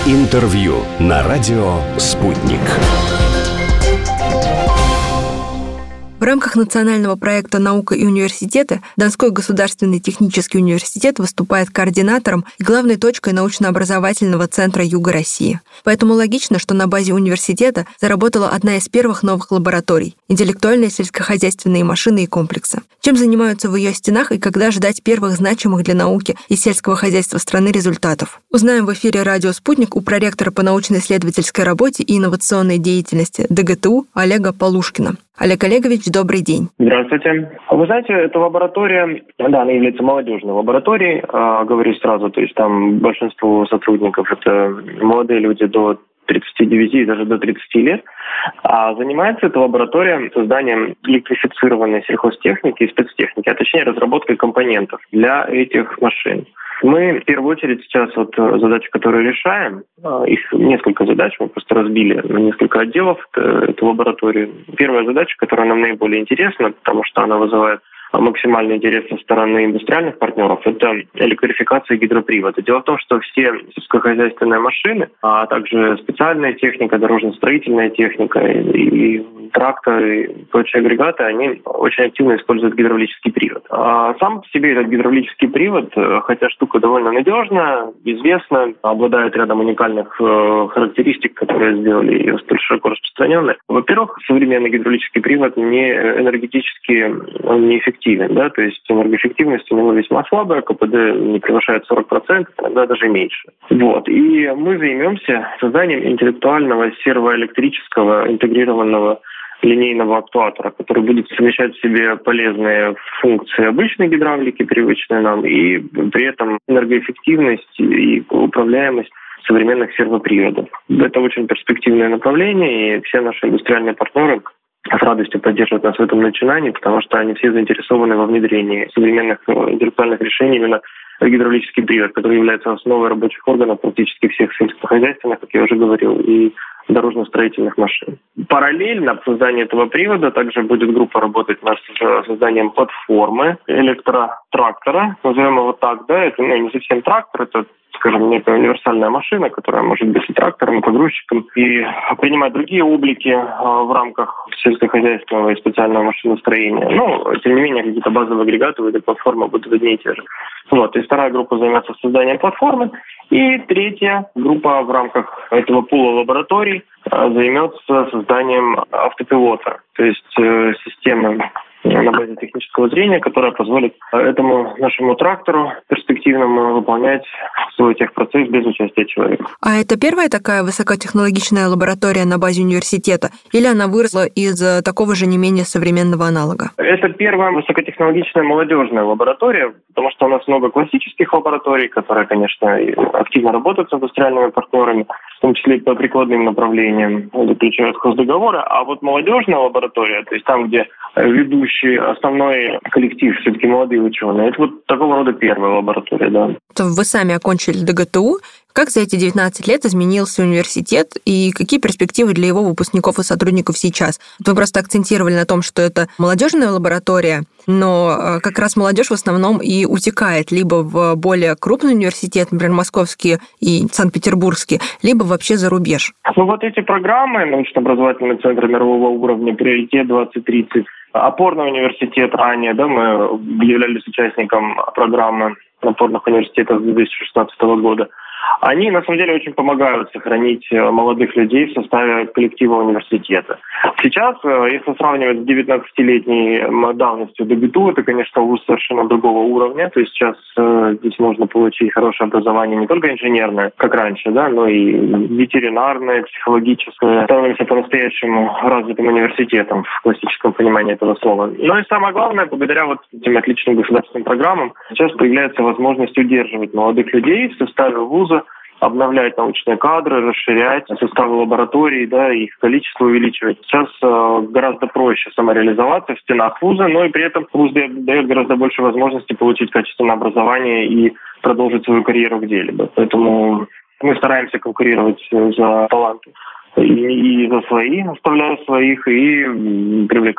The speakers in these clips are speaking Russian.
Интервью на радио «Спутник». В рамках национального проекта «Наука и университеты» Донской государственный технический университет выступает координатором и главной точкой научно-образовательного центра Юга России. Поэтому логично, что на базе университета заработала одна из первых новых лабораторий — интеллектуальные сельскохозяйственные машины и комплексы. Чем занимаются в ее стенах и когда ждать первых значимых для науки и сельского хозяйства страны результатов? Узнаем в эфире радио «Спутник» у проректора по научно-исследовательской работе и инновационной деятельности ДГТУ Олега Полушкина. Олег Олегович, добрый день. Здравствуйте. Вы знаете, эта лаборатория, да, она является молодежной лабораторией, говорю сразу, то есть там большинство сотрудников это молодые люди до 39 и даже до 30 лет. А занимается эта лаборатория созданием электрифицированной сельхозтехники и спецтехники, а точнее разработкой компонентов для этих машин. Мы в первую очередь сейчас задачи, которые решаем, их несколько задач, мы просто разбили на несколько отделов эту лабораторию. Первая задача, которая нам наиболее интересна, потому что она вызывает максимальный интерес со стороны индустриальных партнеров, это электрификация гидропривода. Дело в том, что все сельскохозяйственные машины, а также специальная техника, дорожно-строительная техника и тракторы и прочие агрегаты, они очень активно используют гидравлический привод. А сам по себе этот гидравлический привод, хотя штука довольно надежная, известна, обладает рядом уникальных характеристик, которые сделали ее столь широко распространенной. Во-первых, современный гидравлический привод энергетически неэффективен, да, то есть энергоэффективность у него весьма слабая, КПД не превышает 40%, иногда даже меньше. Вот. И мы займемся созданием интеллектуального сервоэлектрического интегрированного линейного актуатора, который будет совмещать в себе полезные функции обычной гидравлики, привычные нам, и при этом энергоэффективность и управляемость современных сервоприводов. Это очень перспективное направление, и все наши индустриальные партнеры с радостью поддерживают нас в этом начинании, потому что они все заинтересованы во внедрении современных интеллектуальных решений именно в гидравлический привод, который является основой рабочих органов практически всех сельскохозяйственных, как я уже говорил, и дорожно-строительных машин. Параллельно к созданию этого привода также будет группа работать над созданием платформы электротрактора, назовем его так, да, это не совсем трактор, это, скажем, некая универсальная машина, которая может быть и трактором, и погрузчиком, и принимать другие облики в рамках сельскохозяйственного и специального машиностроения. Но, тем не менее, какие-то базовые агрегаты в этой платформе будут одни и те же. Вот. И вторая группа займется созданием платформы. И третья группа в рамках этого пула лабораторий займется созданием автопилота, то есть системы на базе технического зрения, которая позволит этому нашему трактору перспективному выполнять свой техпроцесс без участия человека. А это первая такая высокотехнологичная лаборатория на базе университета? Или она выросла из такого же не менее современного аналога? Это первая высокотехнологичная молодежная лаборатория, потому что у нас много классических лабораторий, которые, конечно, активно работают с индустриальными партнерами, в том числе и по прикладным направлениям, заключают хоздоговоры. А вот молодежная лаборатория, то есть там, где ведущий, основной коллектив, все-таки молодые ученые, это вот такого рода первая лаборатория, да. Вы сами окончили ДГТУ. Как за эти 19 лет изменился университет и какие перспективы для его выпускников и сотрудников сейчас? Вы просто акцентировали на том, что это молодежная лаборатория, но как раз молодежь в основном и утекает либо в более крупный университет, например, московский и Санкт-Петербургский, либо вообще за рубеж. Ну вот эти программы, научно-образовательные центры мирового уровня, приоритет 2030, опорный университет ранее, да, мы являлись участником программы опорных университетов 2016 года. Они, на самом деле, очень помогают сохранить молодых людей в составе коллектива университета. Сейчас, если сравнивать с 19-летней давностью ДГТУ, это, конечно, вуз совершенно другого уровня. То есть сейчас здесь можно получить хорошее образование не только инженерное, как раньше, да, но и ветеринарное, психологическое. Становимся по-настоящему развитым университетом в классическом понимании этого слова. Но и самое главное, благодаря вот этим отличным государственным программам, сейчас появляется возможность удерживать молодых людей в составе вуза, обновлять научные кадры, расширять составы лабораторий, да, их количество увеличивать. Сейчас гораздо проще самореализоваться в стенах вуза, но и при этом вуз дает гораздо больше возможностей получить качественное образование и продолжить свою карьеру в деле. Да. Поэтому мы стараемся конкурировать за таланты. И за свои, оставляя своих, и привлекаем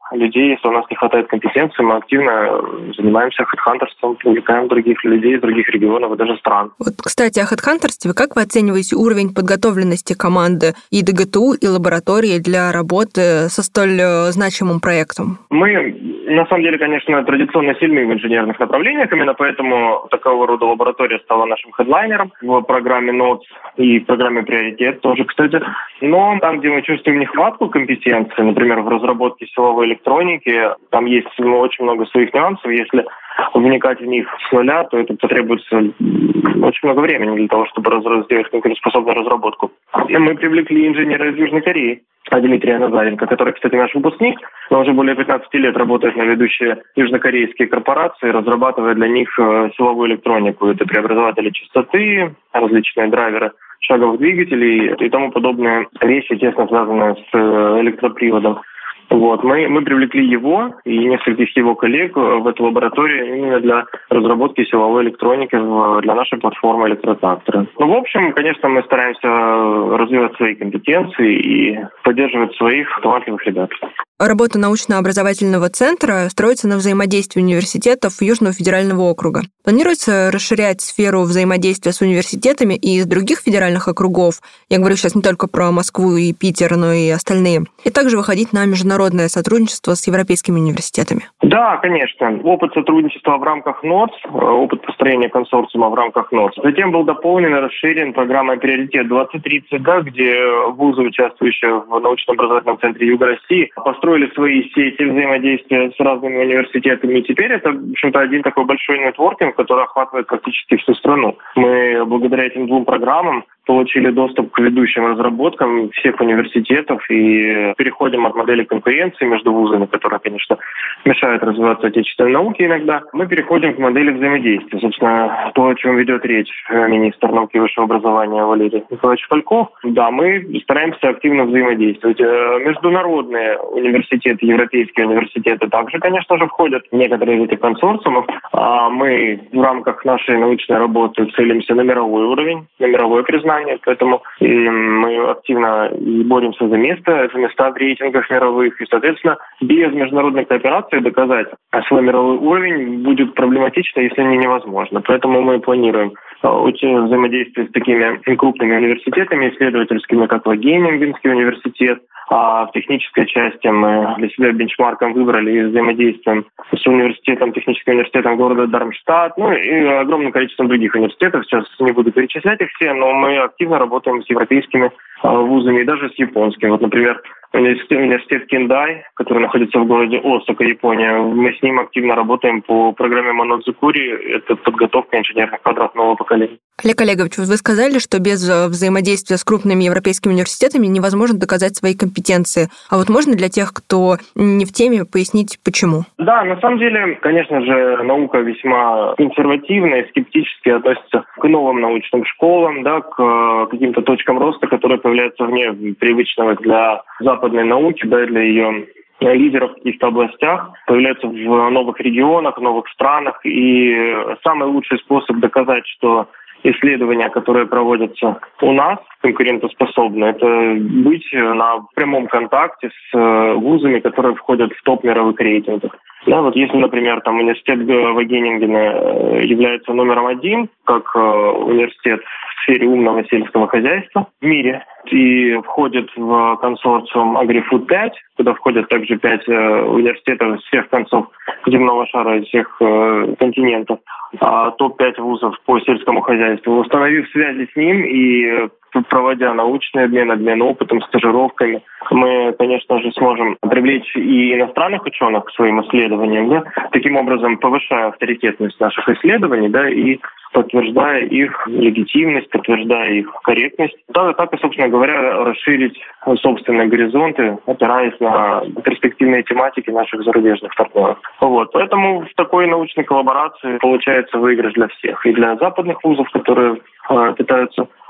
людей. Если у нас не хватает компетенции, мы активно занимаемся хедхантерством, привлекаем других людей из других регионов и даже стран. Вот, кстати, о хедхантерстве. Как вы оцениваете уровень подготовленности команды и ДГТУ, и лаборатории для работы со столь значимым проектом? Мы, на самом деле, конечно, традиционно сильны в инженерных направлениях, именно поэтому такого рода лаборатория стала нашим хедлайнером в программе NOTS и в программе «Приоритет» тоже, кстати. Но там, где мы чувствуем нехватку компетенции, например, в разработке силовой электроники, там есть очень много своих нюансов. Если вникать в них с нуля, то это потребуется очень много времени для того, чтобы сделать конкурентоспособную разработку. Мы привлекли инженера из Южной Кореи, Дмитрия Назаренко, который, кстати, наш выпускник, но уже более 15 лет работает на ведущие южнокорейские корпорации, разрабатывая для них силовую электронику. Это преобразователи частоты, различные драйверы шаговых двигателей и тому подобные вещи, тесно связанные с электроприводом. Вот. Мы привлекли его и нескольких его коллег в эту лабораторию именно для разработки силовой электроники для нашей платформы электротрактора. Ну, в общем, конечно, мы стараемся развивать свои компетенции и поддерживать своих талантливых ребят. Работа научно-образовательного центра строится на взаимодействии университетов Южного федерального округа. Планируется расширять сферу взаимодействия с университетами и из других федеральных округов. Я говорю сейчас не только про Москву и Питер, но и остальные. И также выходить на международное сотрудничество с европейскими университетами. Да, конечно. Опыт сотрудничества в рамках НОЦ, опыт построения консорциума в рамках НОЦ. Затем был дополнен и расширен программой «Приоритет 2030», где вузы, участвующие в научно-образовательном центре Юга России, построили свои сети взаимодействия с разными университетами. И теперь это, в общем-то, один такой большой нетворкинг, который охватывает практически всю страну. Мы благодаря этим двум программам получили доступ к ведущим разработкам всех университетов и переходим от модели конкуренции между вузами, которая, конечно, мешает развиваться отечественной науке иногда. Мы переходим к модели взаимодействия. Собственно, то, о чем ведет речь министр науки и высшего образования Валерий Николаевич Фальков. Да, мы стараемся активно взаимодействовать. Международные университеты, европейские университеты также, конечно же, входят в некоторые из этих консорциумов. Мы в рамках нашей научной работы целимся на мировой уровень, на мировое признание. Поэтому мы активно боремся за места в рейтингах мировых. И, соответственно, без международной кооперации доказать свой мировой уровень будет проблематично, если не невозможно. Поэтому мы планируем взаимодействие с такими крупными университетами исследовательскими, как Вагенинский университет. А в технической части мы для себя бенчмарком выбрали взаимодействием с техническим университетом города Дармштадт, и огромным количеством других университетов. Сейчас не буду перечислять их все, но мы активно работаем с европейскими вузами и даже с японскими. Вот, например, университет Кендай, который находится в городе Осака, Япония. Мы с ним активно работаем по программе Монодзукури. Это подготовка инженерных кадров нового поколения. Олег Олегович, вы сказали, что без взаимодействия с крупными европейскими университетами невозможно доказать свои компетенции. А вот можно для тех, кто не в теме, пояснить, почему? Да, на самом деле, конечно же, наука весьма консервативна и скептически относится к новым научным школам, к каким-то точкам роста, которые появляются вне привычного для западной науки, для ее лидеров в каких-то областях, появляются в новых регионах, в новых странах. И самый лучший способ доказать, что исследования, которые проводятся у нас, конкурентоспособны, это быть на прямом контакте с вузами, которые входят в топ мировых рейтингов. Вот если, например, университет Вагенингена является номером 1, как университет в сфере умного сельского хозяйства в мире, и входит в консорциум Agri-Food 5, куда входят также 5 университетов с всех концов земного шара, из всех континентов, топ-5 вузов по сельскому хозяйству. Установив связи с ним и проводя научный обмен опытом, стажировками, мы, конечно же, сможем привлечь и иностранных ученых к своим исследованиям, таким образом повышая авторитетность наших исследований, и подтверждая их легитимность, подтверждая их корректность. Так и, собственно говоря, расширить собственные горизонты, опираясь на перспективные тематики наших зарубежных партнеров. Поэтому в такой научной коллаборации получается выигрыш для всех. И для западных вузов, которые пытаются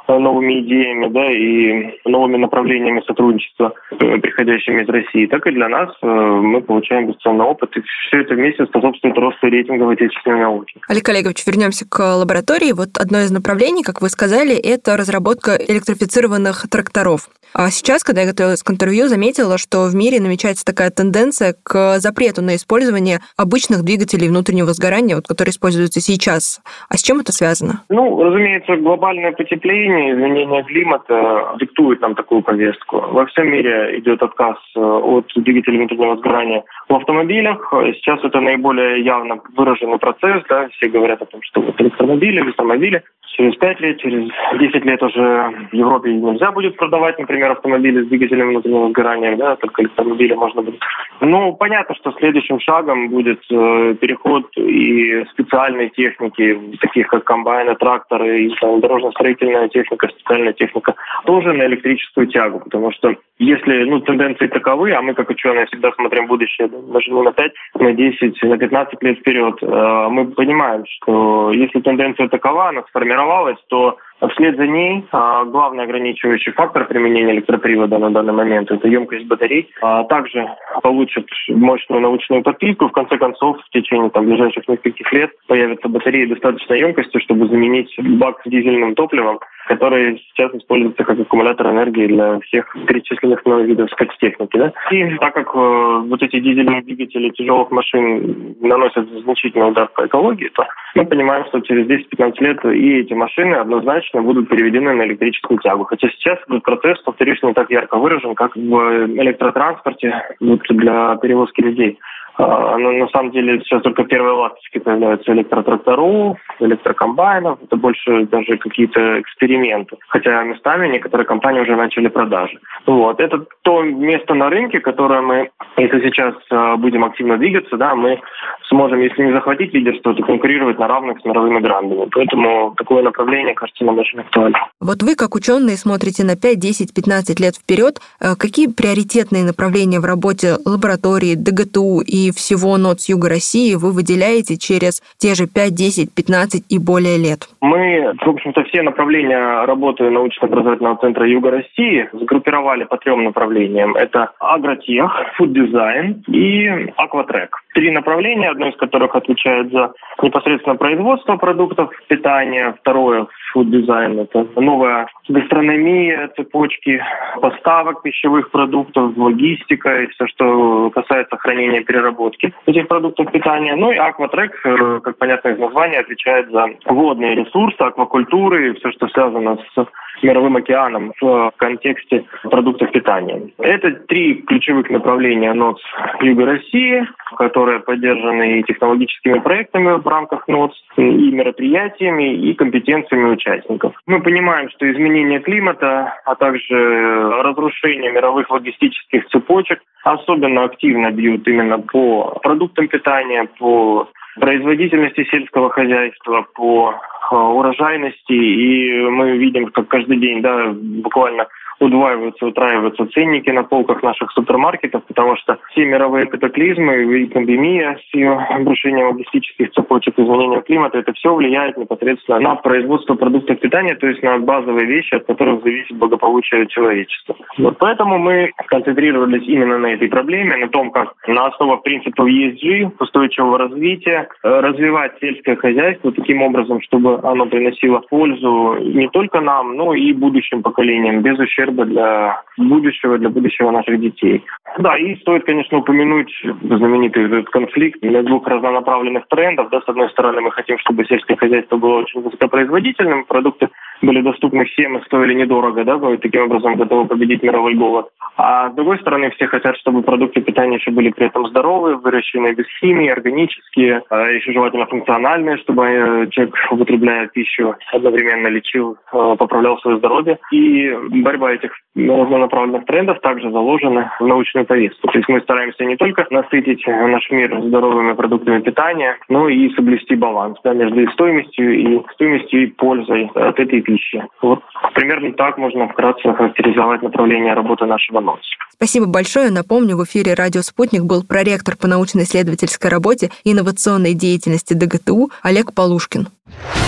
новыми идеями, да, и новыми направлениями сотрудничества, приходящими из России, так и для нас мы получаем бесценный опыт, и все это вместе способствует росту рейтинга в отечественной науке. Олег Олегович, вернемся к лаборатории. Вот одно из направлений, как вы сказали, это разработка электрифицированных тракторов. А сейчас, когда я готовилась к интервью, заметила, что в мире намечается такая тенденция к запрету на использование обычных двигателей внутреннего сгорания, которые используются сейчас. А с чем это связано? Разумеется, глобальное потепление, изменение климата диктует нам такую повестку. Во всем мире идет отказ от двигателей внутреннего сгорания в автомобилях. Сейчас это наиболее явно выраженный процесс. Да? Все говорят о том, что электромобили. Через 5 лет, через 10 лет уже в Европе нельзя будет продавать, например, автомобили с двигателем внутреннего сгорания, да, только электромобили можно будет. Понятно, что следующим шагом будет переход и специальной техники, таких как комбайны, тракторы, и дорожно-строительная техника, специальная техника, тоже на электрическую тягу, потому что если тенденции таковы, а мы как ученые всегда смотрим будущее, даже не на 5, на 10, на 15 лет вперед, мы понимаем, что если тенденция такова, она сформировалась, то вслед за ней главный ограничивающий фактор применения электропривода на данный момент – это емкость батарей. Также получат мощную научную подпитку. В конце концов, в течение ближайших нескольких лет появятся батареи достаточной емкости, чтобы заменить бак с дизельным топливом, который сейчас используется как аккумулятор энергии для всех перечисленных мной видов спецтехники. Да? И так как эти дизельные двигатели тяжелых машин наносят значительный удар по экологии, то мы понимаем, что через 10-15 лет и эти машины однозначно будут переведены на электрическую тягу. Хотя сейчас этот процесс, повторюсь, не так ярко выражен, как в электротранспорте для перевозки людей. Но на самом деле сейчас только первые ласточки появляются электротракторов, электрокомбайнов. Это больше даже какие-то эксперименты. Хотя местами некоторые компании уже начали продажи. Это то место на рынке, которое мы, если сейчас будем активно двигаться, да, мы сможем, если не захватить лидерство, то конкурировать на равных с мировыми брендами. Поэтому такое направление, кажется, нам очень актуально. Вот вы, как ученые, смотрите на 5, 10, 15 лет вперед. Какие приоритетные направления в работе лаборатории, ДГТУ и всего НОЦ Юга России вы выделяете через те же 5, 10, 15 и более лет? Мы, в общем-то, все направления работы научно-образовательного центра Юга России сгруппировали по 3 направлениям. Это агротех, фуд-дизайн и акватрек. 3 направления, одно из которых отвечает за непосредственно производство продуктов питания, второе фуд-дизайн – это новая гастрономия, цепочки поставок пищевых продуктов, логистика и все, что касается хранения и переработки этих продуктов питания. И акватрек, как понятно из названия, отвечает за водные ресурсы, аквакультуры и все, что связано с мировым океаном в контексте продуктов питания. Это 3 ключевых направления НОЦ Юга России, которые поддержаны и технологическими проектами в рамках НОЦ, и мероприятиями, и компетенциями участников. Мы понимаем, что изменение климата, а также разрушение мировых логистических цепочек особенно активно бьют именно по продуктам питания, по производительности сельского хозяйства, по урожайности, и мы видим, как каждый день, буквально удваиваются, утраиваются ценники на полках наших супермаркетов, потому что все мировые катаклизмы и пандемия с ее обрушением логистических цепочек, изменением климата, это все влияет непосредственно на производство продуктов питания, то есть на базовые вещи, от которых зависит благополучие человечества. Поэтому мы концентрировались именно на этой проблеме, на том, как на основах принципов ESG, устойчивого развития, развивать сельское хозяйство таким образом, чтобы оно приносило пользу не только нам, но и будущим поколениям, без ущерба для будущего наших детей. Да, и стоит, конечно, упомянуть знаменитый этот конфликт на 2 разнонаправленных трендов. С одной стороны, мы хотим, чтобы сельское хозяйство было очень высокопроизводительным, продукты были доступны всем и стоили недорого, таким образом готовы победить мировой голод. А с другой стороны, все хотят, чтобы продукты питания еще были при этом здоровые, выращенные без химии, органические, еще желательно функциональные, чтобы человек, употребляя пищу, одновременно лечил, поправлял свое здоровье. И борьба этих разнонаправленных трендов также заложена в научную повестку. То есть мы стараемся не только насытить наш мир здоровыми продуктами питания, но и соблюсти баланс между стоимостью и пользой от этой пищи. Примерно так можно вкратце охарактеризовать направление работы нашего НОЦ. Спасибо большое. Напомню, в эфире «Радио Спутник» был проректор по научно-исследовательской работе и инновационной деятельности ДГТУ Олег Полушкин.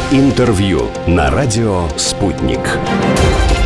Интервью на радио «Спутник».